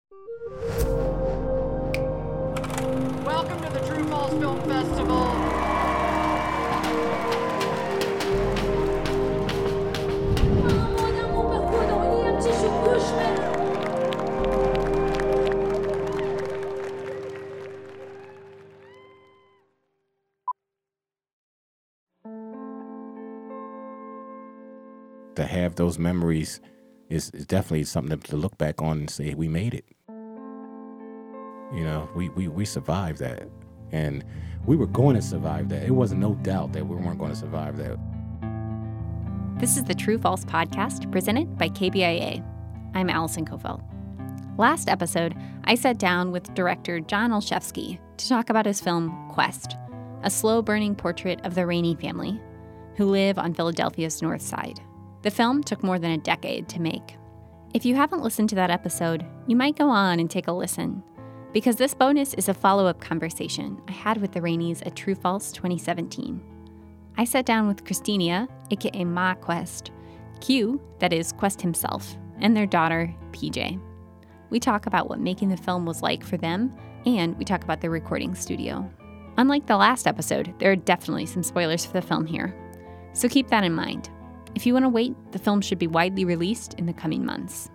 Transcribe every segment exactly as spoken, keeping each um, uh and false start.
Welcome to the True Falls Film Festival. To have those memories is, is definitely something to look back on and say, we made it. You know, we, we, we survived that. And we were going to survive that. It wasn't no doubt that we weren't going to survive that. This is the True False podcast presented by K B I A. I'm Allison Kofeld. Last episode, I sat down with director John Olszewski to talk about his film Quest, a slow-burning portrait of the Rainey family who live on Philadelphia's North Side. The film took more than a decade to make. If you haven't listened to that episode, you might go on and take a listen, because this bonus is a follow-up conversation I had with the Raineys at True False twenty seventeen. I sat down with Christina, aka Ma Quest, Q, that is Quest himself, and their daughter, P J. We talk about what making the film was like for them, and we talk about the recording studio. Unlike the last episode, there are definitely some spoilers for the film here, so keep that in mind. If you want to wait, the film should be widely released in the coming months.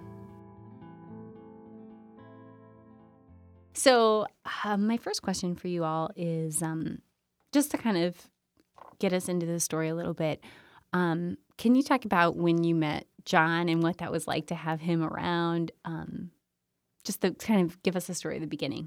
So uh, my first question for you all is um, just to kind of get us into the story a little bit. Um, can you talk about when you met John and what that was like to have him around? Um, just to kind of give us a story at the beginning.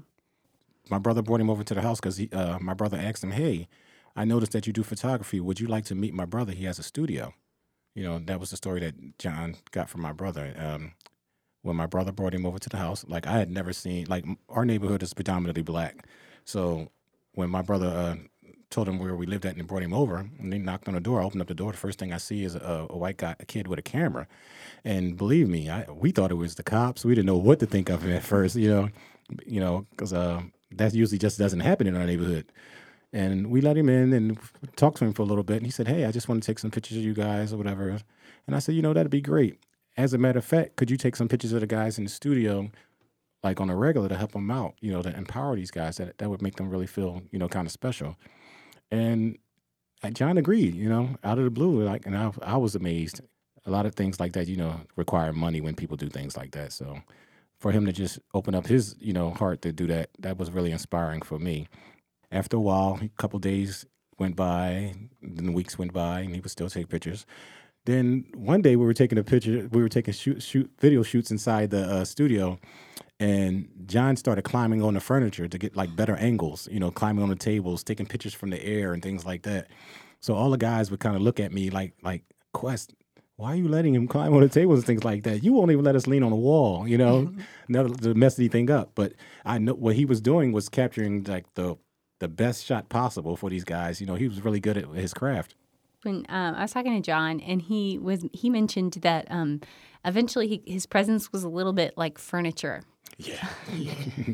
My brother brought him over to the house because uh, my brother asked him, hey, I noticed that you do photography. Would you like to meet my brother? He has a studio. You know, that was the story that John got from my brother. Um, when my brother brought him over to the house, like I had never seen, like our neighborhood is predominantly black. So when my brother uh, told him where we lived at and brought him over, and they knocked on the door, I opened up the door. The first thing I see is a, a white guy, a kid with a camera. And believe me, I, we thought it was the cops. We didn't know what to think of him at first, you know, you know, because uh, that usually just doesn't happen in our neighborhood. And we let him in and talked to him for a little bit. And he said, hey, I just want to take some pictures of you guys or whatever. And I said, you know, that'd be great. As a matter of fact, could you take some pictures of the guys in the studio, like on a regular, to help them out, you know, to empower these guys? That that would make them really feel, you know, kind of special. And John agreed, you know, out of the blue. Like, and I, I was amazed. A lot of things like that, you know, require money when people do things like that. So for him to just open up his, you know, heart to do that, that was really inspiring for me. After a while, a couple days went by, then weeks went by, and he would still take pictures. Then one day we were taking a picture, we were taking shoot, shoot video shoots inside the uh, studio, and John started climbing on the furniture to get like better angles, you know, climbing on the tables, taking pictures from the air and things like that. So all the guys would kind of look at me like, like, Quest, why are you letting him climb on the tables and things like that? You won't even let us lean on the wall, you know, never to mess anything up. But I know what he was doing was capturing like the the best shot possible for these guys. You know, he was really good at his craft. When um, I was talking to John, and he was he mentioned that um, eventually he, his presence was a little bit like furniture. Yeah. yeah.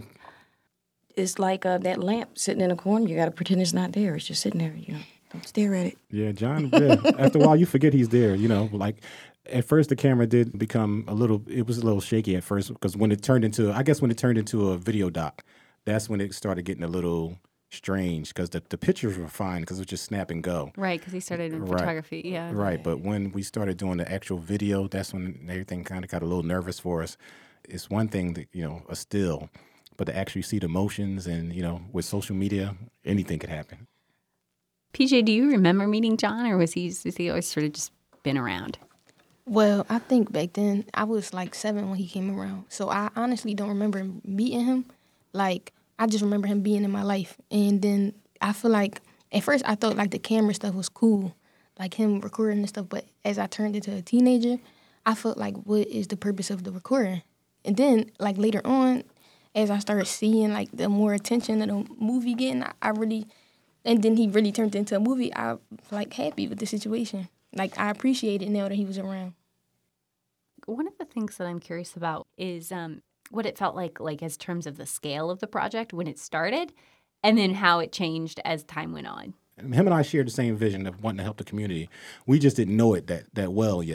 It's like uh, that lamp sitting in a corner. You got to pretend it's not there. It's just sitting there. You know, don't stare at it. Yeah, John, yeah. After a while, you forget he's there, you know. Like, at first, the camera did become a little, it was a little shaky at first, because when it turned into, I guess when it turned into a video doc, that's when it started getting a little strange, because the, the pictures were fine because it was just snap and go. Right, because he started in right. photography, yeah. Right, but when we started doing the actual video, that's when everything kind of got a little nervous for us. It's one thing that, you know, a still, but to actually see the motions and, you know, with social media, anything could happen. P J, do you remember meeting John, or was he, was he always sort of just been around? Well, I think back then, I was like seven when he came around. So I honestly don't remember meeting him. Like, I just remember him being in my life. And then I feel like, at first I thought like the camera stuff was cool, like him recording and stuff. But as I turned into a teenager, I felt like, what is the purpose of the recording? And then like later on, as I started seeing like the more attention of the movie getting, I, I really, and then he really turned into a movie, I was like happy with the situation. Like, I appreciate it now that he was around. One of the things that I'm curious about is um, what it felt like, like as terms of the scale of the project when it started, and then how it changed as time went on. Him and I shared the same vision of wanting to help the community. We just didn't know it that, that well yet.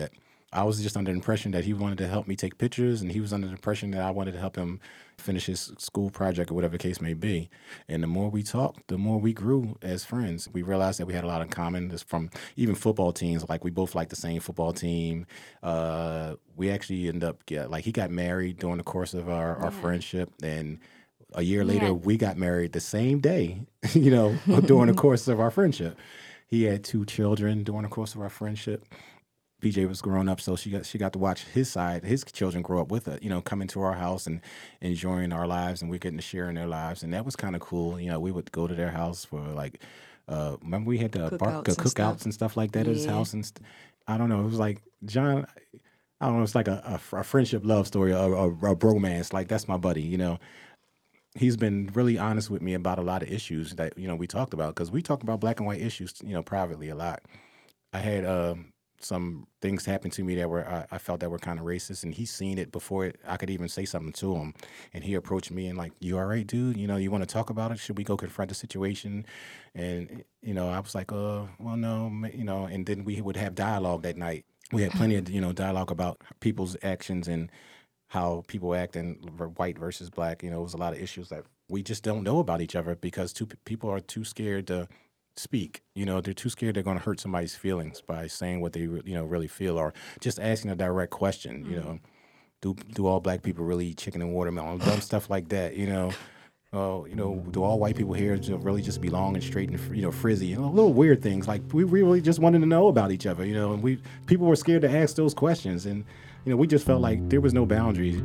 I was just under the impression that he wanted to help me take pictures, and he was under the impression that I wanted to help him finish his school project or whatever the case may be. And the more we talked, the more we grew as friends. We realized that we had a lot in common, just from even football teams. Like, we both liked the same football team. Uh, we actually ended up, yeah, like, he got married during the course of our, our yeah. friendship, and a year later, yeah. we got married the same day, you know, during the course of our friendship. He had two children during the course of our friendship. P J was growing up, so she got she got to watch his side, his children grow up with it, you know, coming to our house and enjoying our lives, and we're getting to share in their lives, and that was kind of cool. You know, we would go to their house for like, uh, remember we had the cookouts, bar, and, cookouts stuff. and stuff like that yeah. at his house, and st- I don't know, it was like John. I don't know, it's like a, a, a friendship love story, a, a, a bromance. Like, that's my buddy, you know. He's been really honest with me about a lot of issues that, you know, we talked about, because we talk about black and white issues, you know, privately a lot. I had um, some things happen to me that were I, I felt that were kind of racist, and he's seen it before it, I could even say something to him. And he approached me and like, "You all right, dude? You know, you want to talk about it? Should we go confront the situation?" And, you know, I was like, uh, well, no, you know, and then we would have dialogue that night. We had plenty of, you know, dialogue about people's actions and how people act in white versus black. You know, it was a lot of issues that we just don't know about each other because two people are too scared to speak. You know, they're too scared they're going to hurt somebody's feelings by saying what they, you know, really feel, or just asking a direct question. Mm-hmm. You know, do do all black people really eat chicken and watermelon? Dumb stuff like that. You know, uh, you know, do all white people here really just be long and straight and, you know, frizzy? You know, little weird things. Like, we really just wanted to know about each other. You know, and we people were scared to ask those questions, and you know, we just felt like there was no boundaries.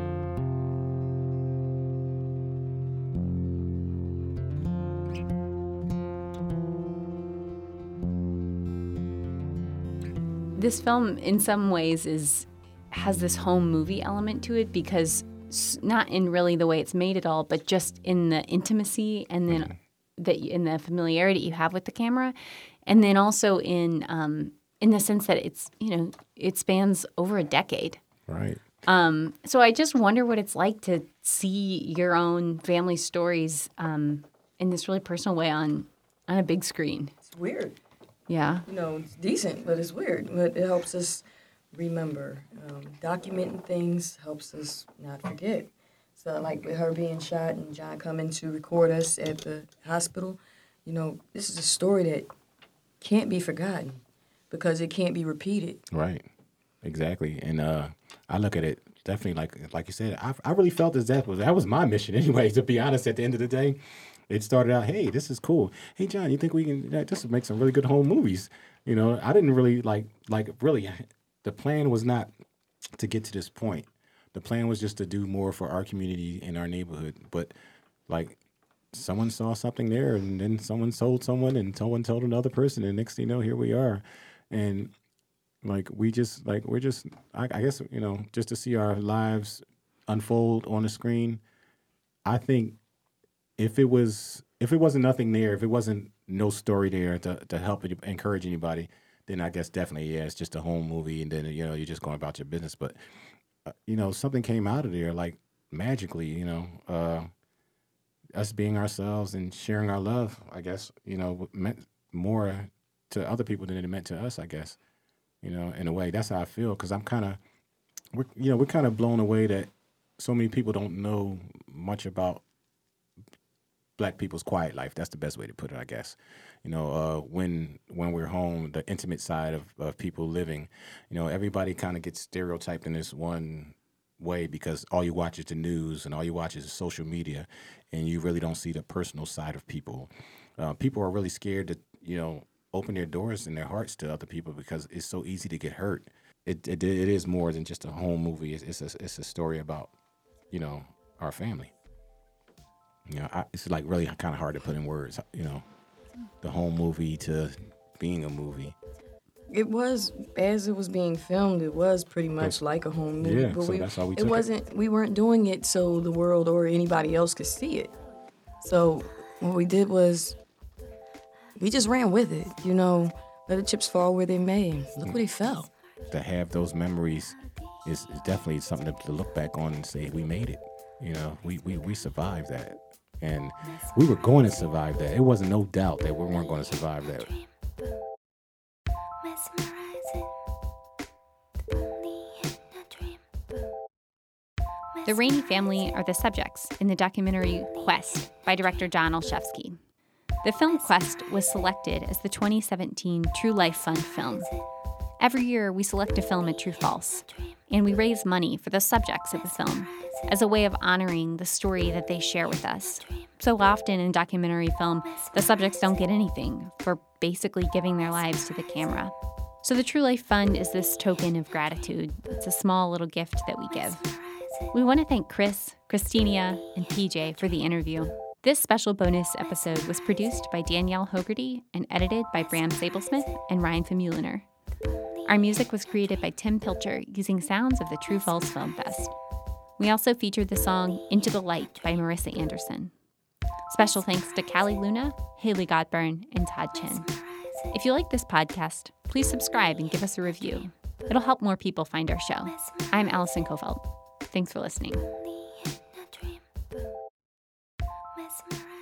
This film, in some ways, is has this home movie element to it, because not in really the way it's made at all, but just in the intimacy and then mm-hmm. that in the familiarity you have with the camera, and then also in um, in the sense that it's, you know, it spans over a decade. Right. Um, so I just wonder what it's like to see your own family stories um, in this really personal way on on a big screen. It's weird. Yeah. You know, it's decent, but it's weird. But it helps us remember. Um, documenting things helps us not forget. So, like with her being shot and John coming to record us at the hospital, you know, this is a story that can't be forgotten because it can't be repeated. Right. Exactly. And uh, I look at it definitely like like you said, I, I really felt as that was that was my mission anyway, to be honest, at the end of the day. It started out, hey, this is cool. Hey, John, you think we can just make some really good home movies? You know, I didn't really like, like really, the plan was not to get to this point. The plan was just to do more for our community in our neighborhood. But like, someone saw something there, and then someone told someone, and someone told another person, and next thing you know, here we are. And like, we just, like, we're just, I, I guess, you know, just to see our lives unfold on the screen, I think, If it was, if it wasn't nothing there, if it wasn't no story there to, to help encourage anybody, then I guess definitely, yeah, it's just a home movie, and then, you know, you're just going about your business. But, uh, you know, something came out of there, like, magically, you know, uh, us being ourselves and sharing our love, I guess, you know, meant more to other people than it meant to us, I guess, you know, in a way. That's how I feel, because I'm kind of, we're, you know, we're kind of blown away that so many people don't know much about Black people's quiet life. That's the best way to put it, I guess. You know, uh, when when we're home, the intimate side of, of people living, you know, everybody kind of gets stereotyped in this one way because all you watch is the news and all you watch is social media, and you really don't see the personal side of people. Uh, people are really scared to, you know, open their doors and their hearts to other people because it's so easy to get hurt. It it, it is more than just a home movie. It's, it's, a, it's a story about, you know, our family. You know, I, it's like really kind of hard to put in words, you know, the home movie to being a movie. It was, as it was being filmed, it was pretty much like a home movie. Yeah, but so we, that's how we it took wasn't, it. We weren't doing it so the world or anybody else could see it. So what we did was we just ran with it, you know, let the chips fall where they may. Look where they fell. To have those memories is, is definitely something to, to look back on and say, we made it. You know, we, we, we survived that. And we were going to survive that. It wasn't no doubt that we weren't going to survive that. The Rainey family are the subjects in the documentary Quest by director John Olszewski. The film Quest was selected as the twenty seventeen True Life Fund film. Every year, we select a film at True False, and we raise money for the subjects of the film as a way of honoring the story that they share with us. So often in documentary film, the subjects don't get anything for basically giving their lives to the camera. So the True Life Fund is this token of gratitude. It's a small little gift that we give. We want to thank Chris, Christina, and P J for the interview. This special bonus episode was produced by Danielle Hogarty and edited by Bram Sablesmith and Ryan Famuliner. Our music was created by Tim Pilcher using sounds of the True False Film Fest. We also featured the song Into the Light by Marissa Anderson. Special thanks to Callie Luna, Haley Godburn, and Todd Chin. If you like this podcast, please subscribe and give us a review. It'll help more people find our show. I'm Allison Kofeld. Thanks for listening. Mesmerized.